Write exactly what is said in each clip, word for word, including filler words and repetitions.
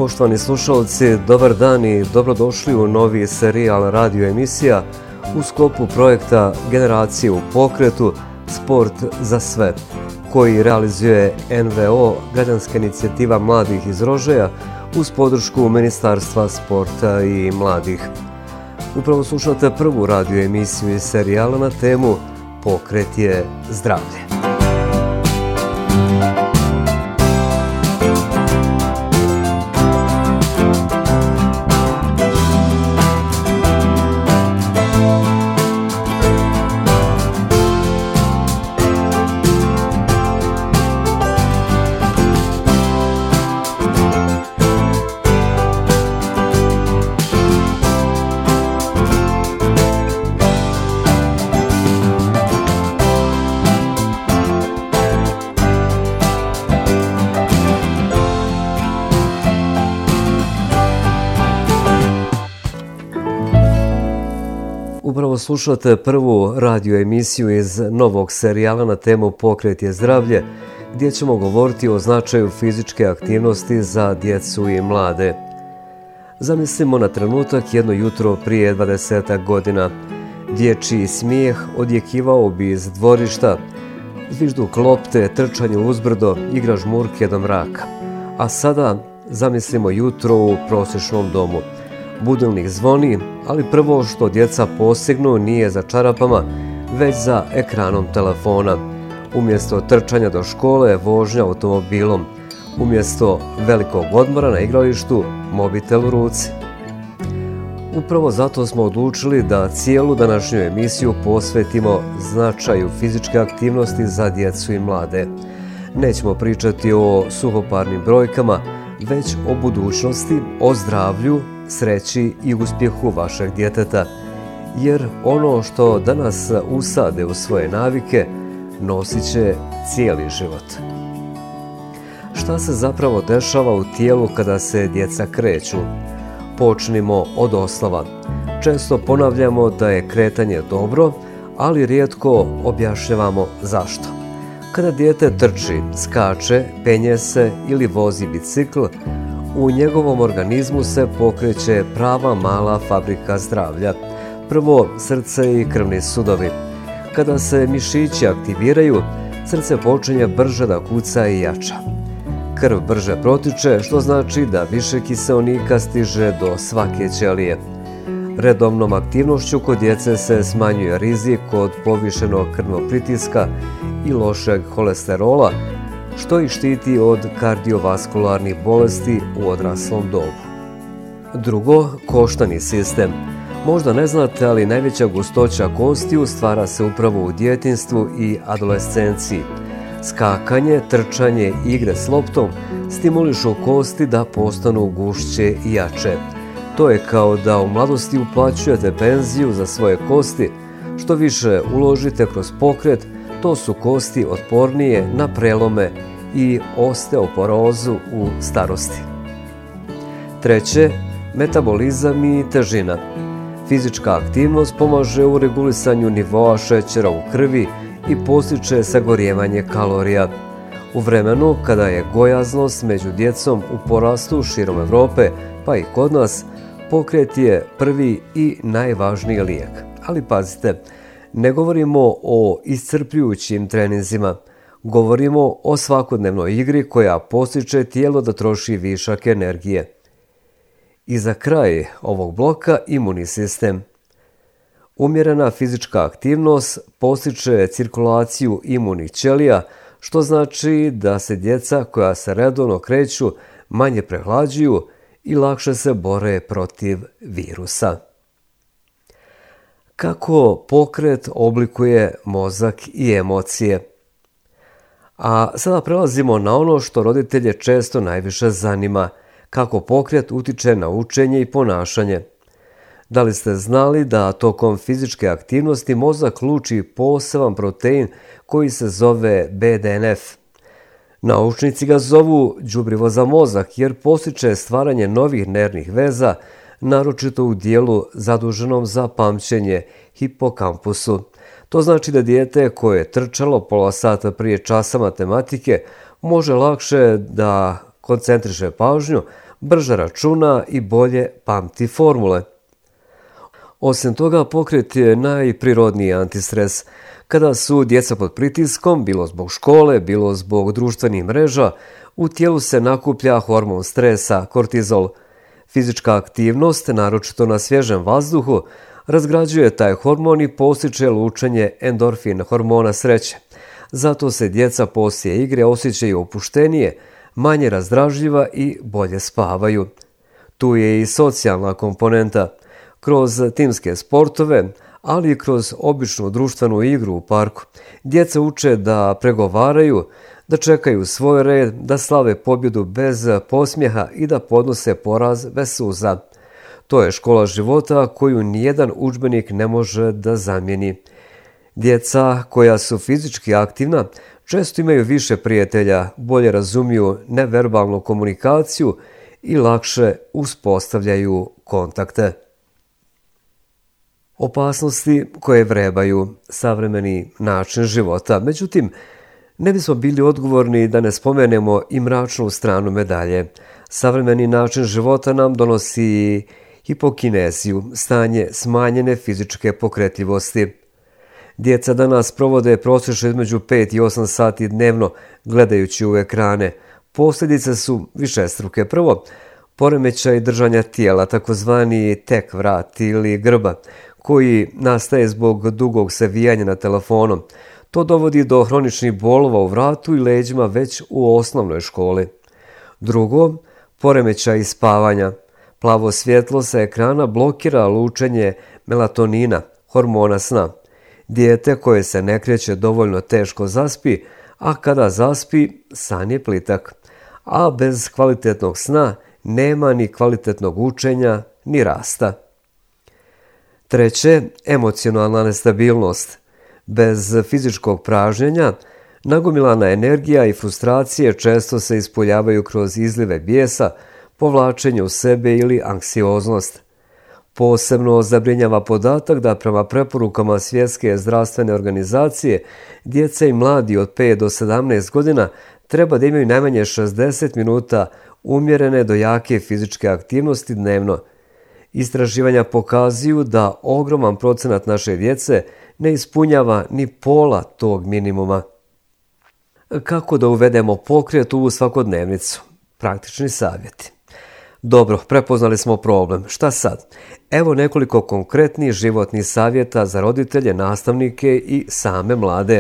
Poštovani slušalci, dobar dan i dobrodošli u novi serijal radio emisija u sklopu projekta Generacije u pokretu Sport za sve, koji realizuje en ve o, građanska inicijativa mladih iz Rožaja, uz podršku Ministarstva sporta i mladih. Upravo slušate prvu radio emisiju iz serijala na temu Pokret je zdravlje. Upravo slušate prvu radio emisiju iz novog serijala na temu Pokret je zdravlje, gdje ćemo govoriti o značaju fizičke aktivnosti za djecu i mlade. Zamislimo na trenutak jedno jutro prije dvadesetak godina. Dječji smijeh odjekivao bi iz dvorišta, zvižduk lopte, trčanje uzbrdo, igra žmurke do mraka. A sada zamislimo jutro u prosječnom domu. Budilnik zvoni, ali prvo što djeca posegnu nije za čarapama, već za ekranom telefona. Umjesto trčanja do škole, vožnja automobilom. Umjesto velikog odmora na igralištu, mobitel u ruci. Upravo zato smo odlučili da cijelu današnju emisiju posvetimo značaju fizičke aktivnosti za djecu i mlade. Nećemo pričati o suhoparnim brojkama, već o budućnosti, o zdravlju, sreći i uspjehu vašeg djeteta, jer ono što danas usade u svoje navike nosit će cijeli život. Šta se zapravo dešava u tijelu kada se djeca kreću? Počnimo od osnova. Često ponavljamo da je kretanje dobro, ali rijetko objašnjavamo zašto. Kada dijete trči, skače, penje se ili vozi bicikl, u njegovom organizmu se pokreće prava mala fabrika zdravlja. Prvo srce i krvni sudovi. Kada se mišići aktiviraju, srce počinje brže da kuca i jača. Krv brže protiče, što znači da više kiseonika stiže do svake ćelije. Redovnom aktivnošću kod djece se smanjuje rizik od povišenog krvnog pritiska i lošeg holesterola, što ih štiti od kardiovaskularnih bolesti u odraslom dobu. Drugo, koštani sistem. Možda ne znate, ali najveća gustoća kostiju stvara se upravo u djetinjstvu i adolescenciji. Skakanje, trčanje i igre s loptom stimulišu kosti da postanu gušće i jače. To je kao da u mladosti uplaćujete penziju za svoje kosti. Što više uložite kroz pokret, to su kosti otpornije na prelome i osteoporozu u starosti. Treće, metabolizam i težina. Fizička aktivnost pomaže u regulisanju nivoa šećera u krvi i postiče sagorijevanje kalorija. U vremenu kada je gojaznost među djecom u porastu širom Europe, pa i kod nas, pokret je prvi i najvažniji lijek. Ali pazite, ne govorimo o iscrpljujućim treninzima, govorimo o svakodnevnoj igri koja postiče tijelo da troši višak energije. I za kraj ovog bloka imunni sistem. Umjerena fizička aktivnost postiče cirkulaciju imunih ćelija, što znači da se djeca koja se redovno kreću manje prehlađuju i lakše se bore protiv virusa. Kako pokret oblikuje mozak i emocije? A sada prelazimo na ono što roditelje često najviše zanima, kako pokret utiče na učenje i ponašanje. Da li ste znali da tokom fizičke aktivnosti mozak luči poseban protein koji se zove be de en ef? Naučnici ga zovu đubrivo za mozak jer postiče stvaranje novih nervnih veza, naročito u dijelu zaduženom za pamćenje, hipokampusu. To znači da dijete koje je trčalo pola sata prije časa matematike može lakše da koncentriše pažnju, brže računa i bolje pamti formule. Osim toga, pokret je najprirodniji antistres. Kada su djeca pod pritiskom, bilo zbog škole, bilo zbog društvenih mreža, u tijelu se nakuplja hormon stresa, kortizol. Fizička aktivnost, naročito na svježem vazduhu, razgrađuje taj hormon i postiče lučenje endorfin, hormona sreće. Zato se djeca poslije igre osjećaju opuštenije, manje razdražljiva i bolje spavaju. Tu je i socijalna komponenta. Kroz timske sportove, ali i kroz običnu društvenu igru u parku, djeca uče da pregovaraju, da čekaju svoj red, da slave pobjedu bez posmjeha i da podnose poraz bez suza. To je škola života koju nijedan udžbenik ne može da zamijeni. Djeca koja su fizički aktivna često imaju više prijatelja, bolje razumiju neverbalnu komunikaciju i lakše uspostavljaju kontakte. Opasnosti koje vrebaju savremeni način života. Međutim, ne bismo bili odgovorni da ne spomenemo i mračnu stranu medalje. Savremeni način života nam donosi hipokineziju, stanje smanjene fizičke pokretljivosti. Djeca danas provode prosječno između pet i osam sati dnevno gledajući u ekrane. Posljedice su višestruke. Prvo, poremećaj držanja tijela, takozvani tek vrat ili grba, koji nastaje zbog dugog savijanja na telefonom. To dovodi do hroničnih bolova u vratu i leđima već u osnovnoj školi. Drugo, poremećaj spavanja. Plavo svjetlo sa ekrana blokira lučenje melatonina, hormona sna. Dijete koje se ne kreće dovoljno teško zaspi, a kada zaspi, san je plitak. A bez kvalitetnog sna nema ni kvalitetnog učenja, ni rasta. Treće, emocionalna nestabilnost. Bez fizičkog pražnjenja, nagomilana energija i frustracije često se ispoljavaju kroz izlive bijesa, povlačenje u sebe ili anksioznost. Posebno zabrinjava podatak da prema preporukama Svjetske zdravstvene organizacije djeca i mladi od pet do sedamnaest godina treba da imaju najmanje šezdeset minuta umjerene do jake fizičke aktivnosti dnevno. Istraživanja pokazuju da ogroman procenat naše djece ne ispunjava ni pola tog minimuma. Kako da uvedemo pokret u svakodnevnicu? Praktični savjeti. Dobro, prepoznali smo problem. Šta sad? Evo nekoliko konkretnih životnih savjeta za roditelje, nastavnike i same mlade.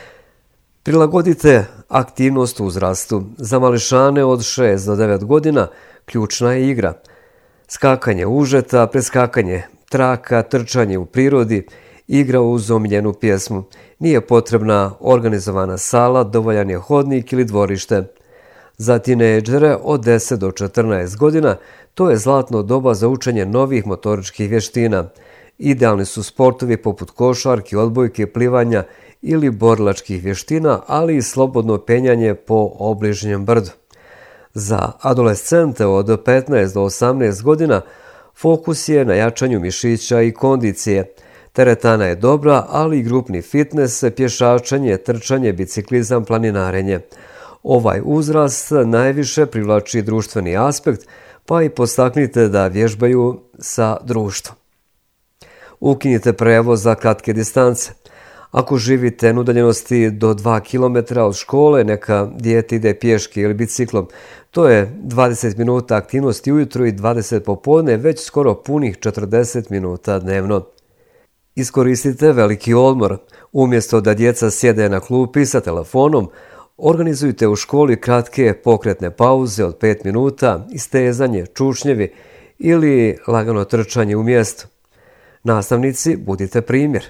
Prilagodite aktivnost uzrastu. Za mališane od šest do devet godina ključna je igra. Skakanje užeta, preskakanje traka, trčanje u prirodi, igra uz omiljenu pjesmu. Nije potrebna organizovana sala, dovoljan je hodnik ili dvorište. Za tinejdžere od deset do četrnaest godina to je zlatno doba za učenje novih motoričkih vještina. Idealni su sportovi poput košarke, odbojke, plivanja ili borilačkih vještina, ali i slobodno penjanje po obližnjem brdu. Za adolescente od petnaest do osamnaest godina fokus je na jačanju mišića i kondicije. Teretana je dobra, ali i grupni fitnes, pješačenje, trčanje, biciklizam, planinarenje. Ovaj uzrast najviše privlači društveni aspekt, pa i podstaknite da vježbaju sa društvom. Ukinite prevoz za kratke distance. Ako živite na udaljenosti do dva kilometra od škole, neka dijete ide pješke ili biciklom. To je dvadeset minuta aktivnosti ujutro i dvadeset popodne, već skoro punih četrdeset minuta dnevno. Iskoristite veliki odmor. Umjesto da djeca sjede na klupi sa telefonom, organizujte u školi kratke pokretne pauze od pet minuta, istezanje, čučnjevi ili lagano trčanje u mjestu. Nastavnici, budite primjer.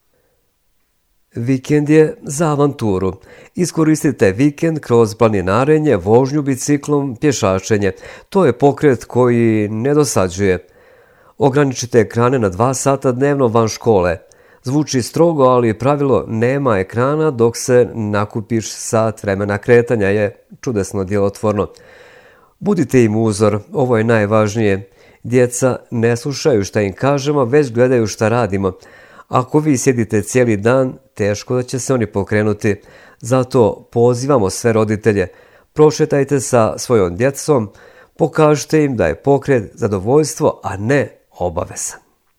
Vikend je za avanturu. Iskoristite vikend kroz planinarenje, vožnju biciklom, pješačenje. To je pokret koji ne dosađuje. Ograničite ekrane na dva sata dnevno van škole. Zvuči strogo, ali pravilo nema ekrana dok se nakupiš sat vremena kretanja je čudesno djelotvorno. Budite im uzor, ovo je najvažnije. Djeca ne slušaju šta im kažemo, već gledaju šta radimo. Ako vi sjedite cijeli dan, teško da će se oni pokrenuti. Zato pozivamo sve roditelje. Prošetajte sa svojom djecom, Pokažite im da je pokret zadovoljstvo, a ne obaveza.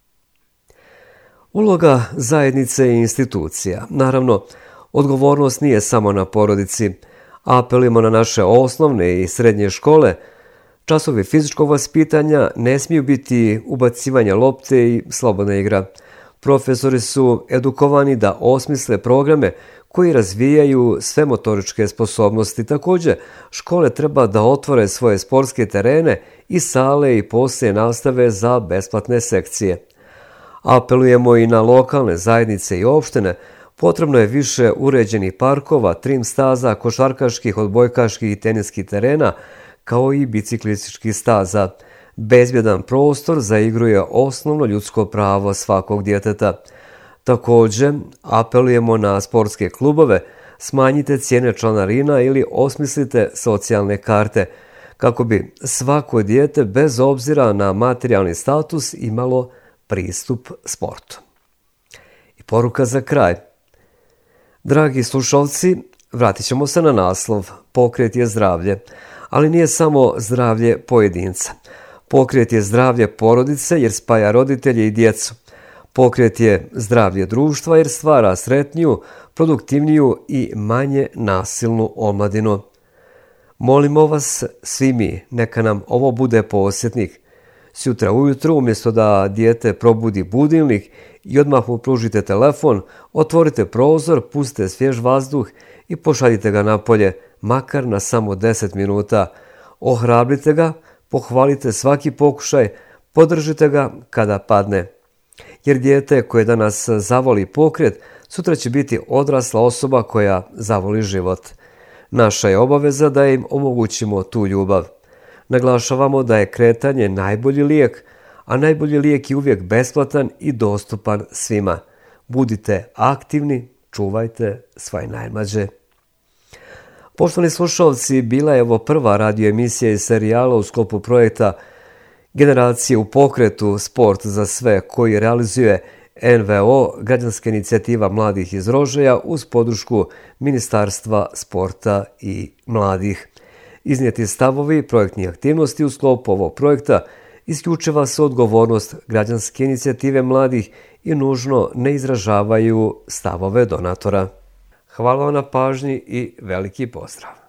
Uloga zajednice i institucija. Naravno, odgovornost nije samo na porodici. Apelujemo na naše osnovne i srednje škole. Časovi fizičkog vaspitanja ne smiju biti ubacivanje lopte i slobodna igra. Profesori su edukovani da osmisle programe koji razvijaju sve motoričke sposobnosti. Također, škole treba da otvore svoje sportske terene i sale i poslije nastave za besplatne sekcije. Apelujemo i na lokalne zajednice i opštine. Potrebno je više uređenih parkova, trim staza, košarkaških, odbojkaških i teniskih terena, kao i biciklističkih staza. Bezbjedan prostor za igru je osnovno ljudsko pravo svakog djeteta. Također, apelujemo na sportske klubove, smanjite cijene članarina ili osmislite socijalne karte, kako bi svako dijete bez obzira na materijalni status imalo pristup sportu. I poruka za kraj. Dragi slušalci, vratit ćemo se na naslov. Pokret je zdravlje, ali nije samo zdravlje pojedinca. Pokret je zdravlje porodice jer spaja roditelje i djecu. Pokret je zdravlje društva jer stvara sretniju, produktivniju i manje nasilnu omladinu. Molimo vas svi mi, neka nam ovo bude podsjetnik. Sjutra ujutro, umjesto da dijete probudi budilnik i odmah mu pružite telefon, otvorite prozor, pustite svjež vazduh i pošaljite ga napolje, makar na samo deset minuta. Ohrabrite ga, pohvalite svaki pokušaj, podržite ga kada padne. Jer dijete koje danas zavoli pokret, sutra će biti odrasla osoba koja zavoli život. Naša je obaveza da im omogućimo tu ljubav. Naglašavamo da je kretanje najbolji lijek, a najbolji lijek je uvijek besplatan i dostupan svima. Budite aktivni, čuvajte svoje najmlađe. Poštovani slušalci, bila je ovo prva radio emisija iz serijala u sklopu projekta Generacije u pokretu, sport za sve, koji realizuje en ve o, građanska inicijativa mladih iz Rožaja, uz podršku Ministarstva sporta i mladih. Iznijeti stavovi projektnih aktivnosti u sklopu ovog projekta isključiva se odgovornost građanske inicijative mladih i nužno ne izražavaju stavove donatora. Hvala vam na pažnji i veliki pozdrav!